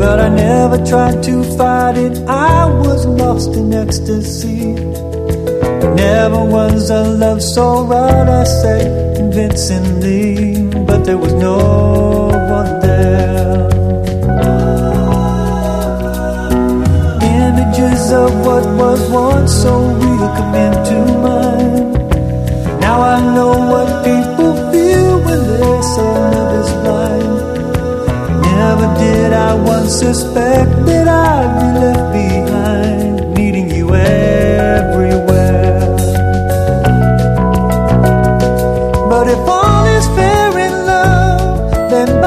but I never tried to fight it. I was lost in ecstasy. Never was a love so right, I say convincingly, but there was no one there. Images of what was once so real come into mind. Now I know what people feel when they say love is blind. Never did I once suspect that I'd be